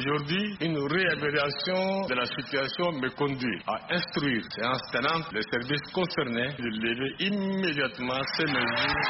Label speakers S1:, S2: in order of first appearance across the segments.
S1: Aujourd'hui, une réévaluation de la situation me conduit à instruire, séance tenante, les services concernés de lever immédiatement ces mesures.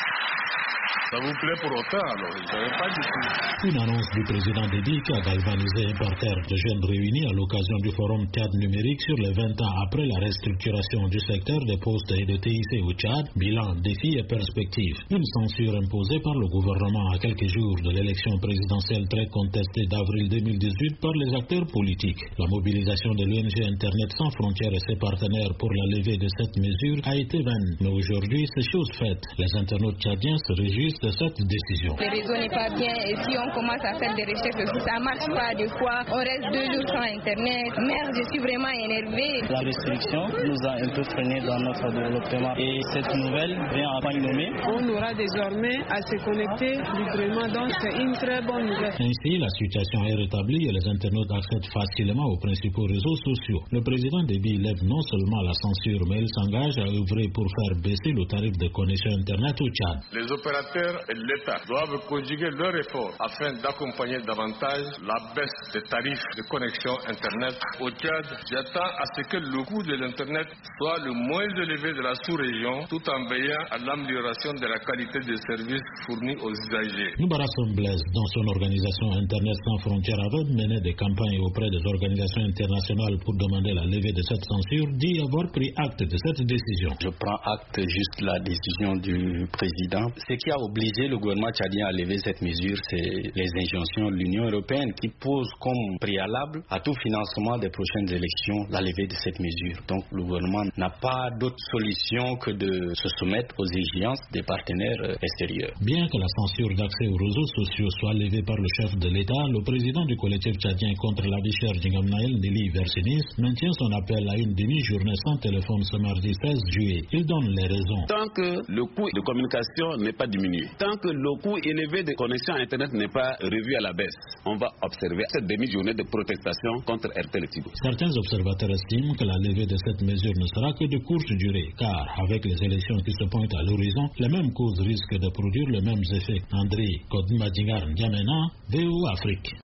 S1: Ça vous plaît pour autant, alors je ne savais pas du tout.
S2: Une annonce du président Déby qui a galvanisé un parterre de jeunes réunis à l'occasion du forum Tchad numérique sur les 20 ans après la restructuration du secteur des postes et de TIC au Tchad, bilan, défis et perspectives. Une censure imposée par le gouvernement à quelques jours de l'élection présidentielle très contestée d'avril 2018 par les acteurs politiques. La mobilisation de l'ONG Internet sans frontières et ses partenaires pour la levée de cette mesure a été vaine. Mais aujourd'hui, c'est chose faite. Les internautes tchadiens se réjouissent de cette décision.
S3: Le réseau n'est pas bien et si on commence à faire des recherches aussi, ça ne marche pas. Des fois, on reste 2 jours sans Internet. Merde, je suis vraiment énervée.
S4: La restriction nous a un peu freiné dans notre développement et cette nouvelle vient à point nommé.
S5: On aura désormais à se connecter librement, donc c'est une très bonne nouvelle.
S2: Ainsi, la situation est rétablie et les internautes accèdent facilement aux principaux réseaux sociaux. Le président Déby lève non seulement la censure, mais il s'engage à œuvrer pour faire baisser le tarif de connexion Internet au Tchad.
S1: Les opérateurs et l'État doivent conjuguer leurs efforts afin d'accompagner davantage la baisse des tarifs de connexion Internet au Tchad. J'attends à ce que le coût de l'Internet soit le moins élevé de la sous-région tout en veillant à l'amélioration de la qualité des services fournis aux usagers.
S2: Noumbara Blaise, dans son organisation Internet sans frontières, avait mené des campagnes auprès des organisations internationales pour demander la levée de cette censure, dit avoir pris acte de cette décision.
S4: Je prends acte juste de la décision du président. Ce qui a obligé le gouvernement tchadien à lever cette mesure, c'est les injonctions de l'Union européenne qui posent comme préalable à tout financement des prochaines élections la levée de cette mesure. Donc le gouvernement n'a pas d'autre solution que de se soumettre aux exigences des partenaires extérieurs.
S2: Bien que la censure d'accès aux réseaux sociaux soit levée par le chef de l'État, le président du collectif tchadien contre la vie chère Djingamnaël Nelly Versinis maintient son appel à une demi-journée sans téléphone ce mardi 16 juillet. Il donne les raisons.
S6: Tant que le coût de communication n'est pas diminué, tant que le coût élevé de connexion Internet n'est pas revu à la baisse, on va observer cette demi-journée de protestation contre RTL et Tigo.
S2: Certains observateurs estiment que la levée de cette mesure ne sera que de courte durée, car avec les élections qui se pointent à l'horizon, les mêmes causes risquent de produire les mêmes effets. André Kodmadingar N'Djamena, VO Afrique.